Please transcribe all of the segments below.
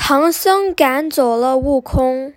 唐僧赶走了悟空，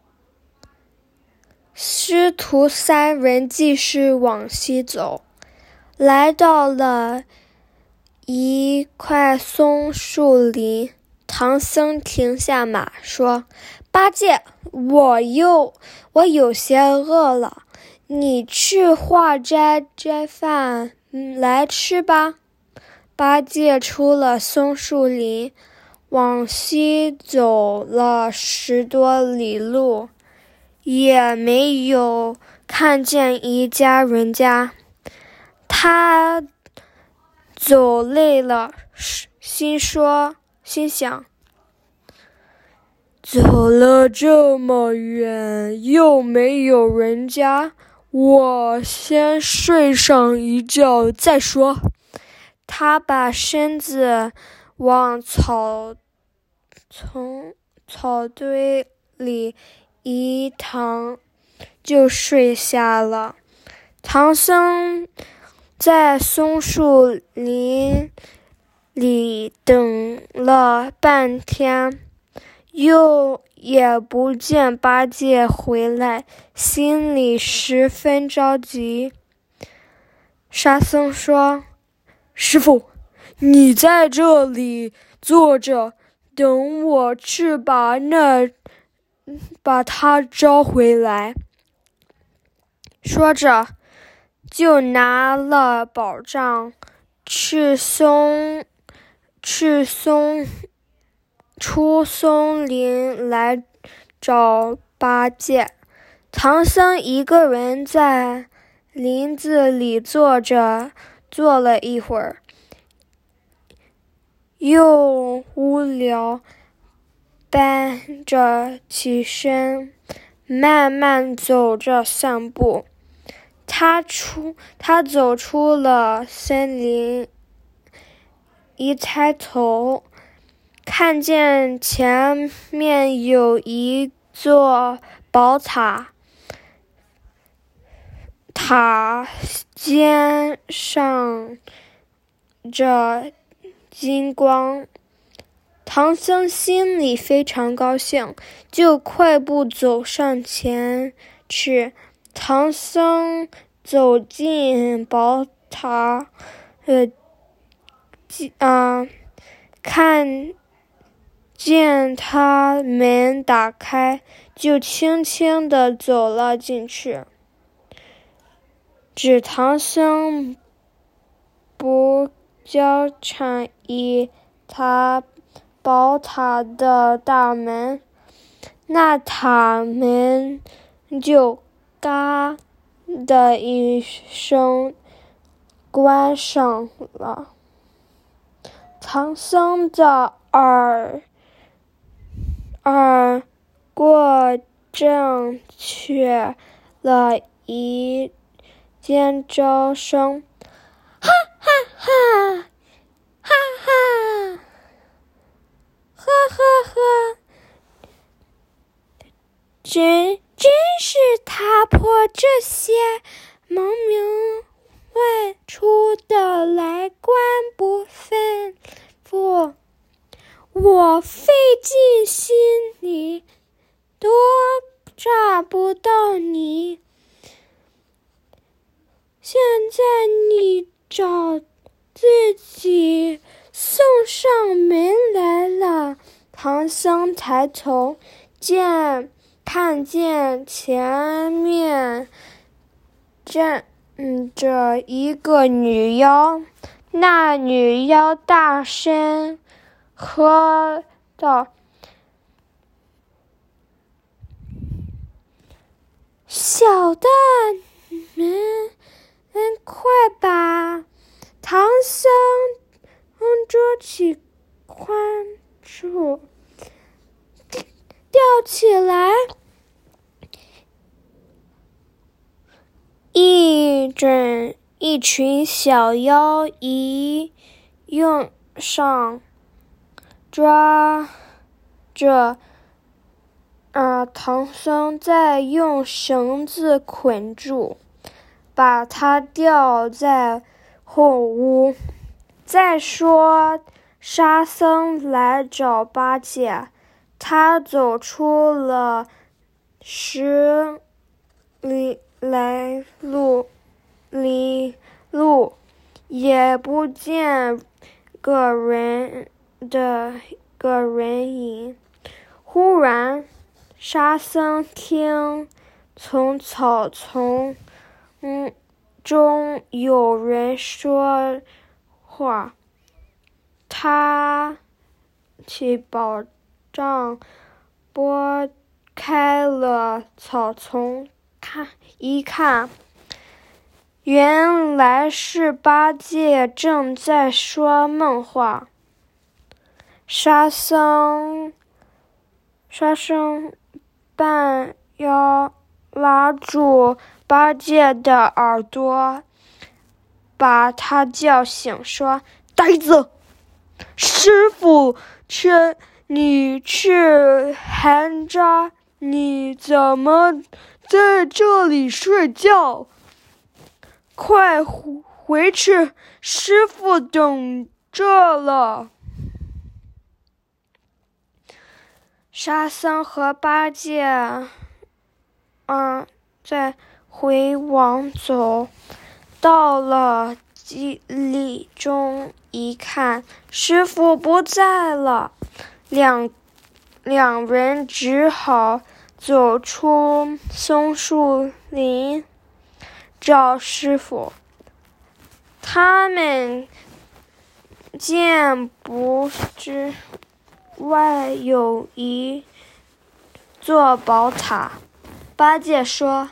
师徒三人继续往西走，来到了一块松树林。唐僧停下马说：“八戒，我有些饿了，你去化斋斋饭来吃吧。”八戒出了松树林，往西走了10多里路，也没有看见一家人家。他走累了，心想，走了这么远，又没有人家，我先睡上一觉再说。他把身子往草堆里一躺，就睡下了。唐僧在松树林里等了半天，也不见八戒回来，心里十分着急。沙僧说：“师父，你在这里坐着，等我去把他招回来。”说着，就拿了宝杖出松林来找八戒。唐僧一个人在林子里坐了一会儿，又无聊，搬着起身，慢慢走着散步。他走出了森林，一抬头，看见前面有一座宝塔，塔尖上着金光。唐僧心里非常高兴，就快步走上前去。唐僧走进宝塔，看见他门打开，就轻轻地走了进去。只唐僧不交叉一踏宝塔的大门，那塔门就嘎的一声关上了。唐僧的耳过正确了一尖叫声，哈哈哈，哈哈，呵呵呵，真是踏破这些蒙明外出的来关不吩咐，我费尽心力都抓不到你，现在你找自己送上门来了。唐僧抬头看见前面站着一个女妖，那女妖大声喝道：“小的们，快把唐僧捉起宽处，吊起来！”一群小妖一用上抓着唐僧，再用绳子捆住，把他吊在后屋。再说沙僧来找八戒， 他走出了10里路，也不见个人影。忽然，沙僧听从草丛中有人说话，他起宝杖拨开了草丛，一看，原来是八戒正在说梦话。沙僧半腰拉住八戒的耳朵，把他叫醒，说：“呆子，师父劝你去寒扎，你怎么在这里睡觉？快回去，师父等着了。”沙僧和八戒再往走，到了几里中，一看师父不在了，两人只好走出松树林找师父。他们见不知外有一座宝塔，八戒说：“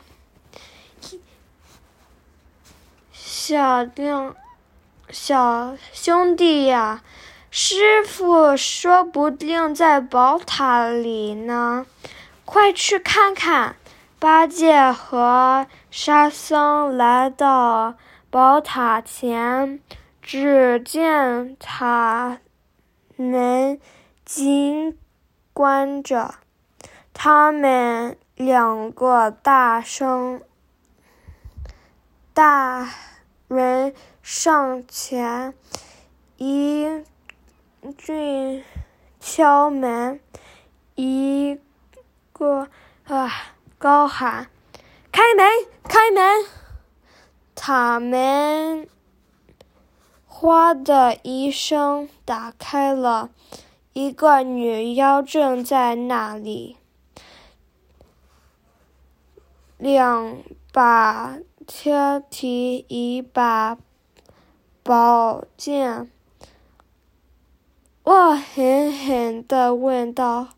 小兄弟呀，师父说不定在宝塔里呢，快去看看。”八戒和沙僧来到宝塔前，只见塔门紧关着。他们两个大人上前，一句敲门，一个高喊：“开门，开门！”塔门哗的一声打开了，一个女妖正在那里，两把车提一把宝剑，恶狠狠地问道：“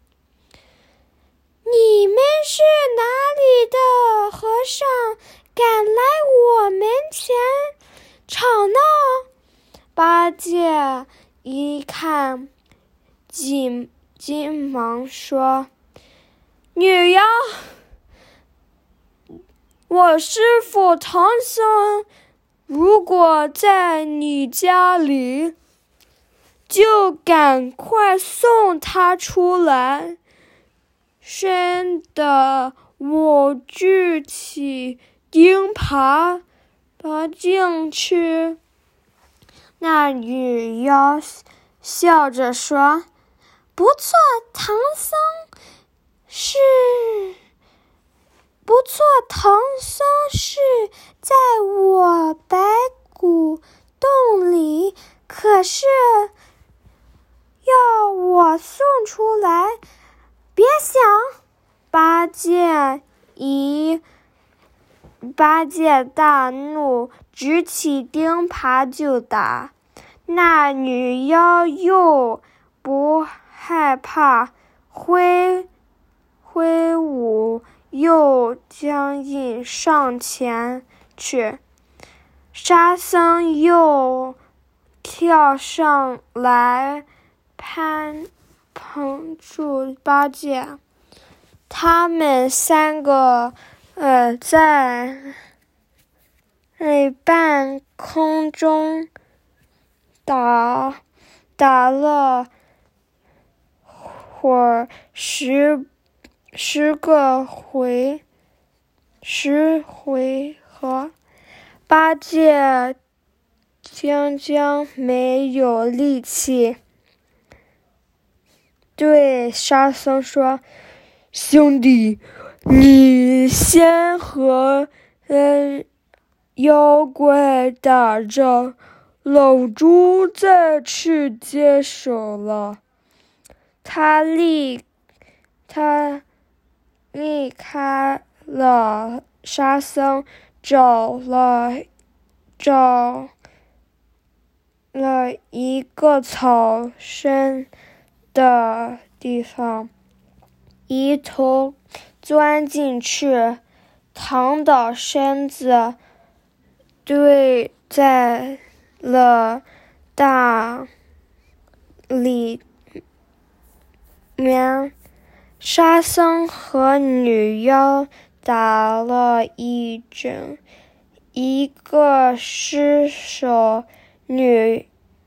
你们是哪里的和尚，敢来我门前吵闹？”八戒一看，急忙说：“女妖，我师父唐僧如果在你家里，就赶快送他出来，生得我举起钉耙拔进去。”那女妖笑着说：“不错，唐僧是在我白骨洞里，可是要我送出来，别想！”八戒大怒，举起钉耙就打。那女妖又不害怕，挥舞又僵硬上前去。沙僧又跳上来捧住八戒，他们三个在半空中打了会儿10回合，八戒将没有力气， 对沙僧说：“兄弟，你先和妖怪打着，老猪再去接手了。”他离开了沙僧，找了一个草深的地方，一头钻进去，躺倒身子，对在了大里面。沙僧和女妖打了一整，一个失手，女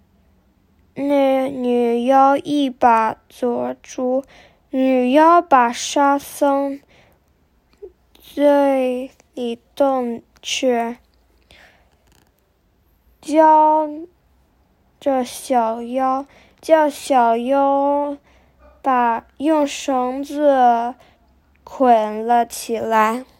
妖一把捉住，女妖把沙僧嘴里动去，叫小妖用绳子捆了起来。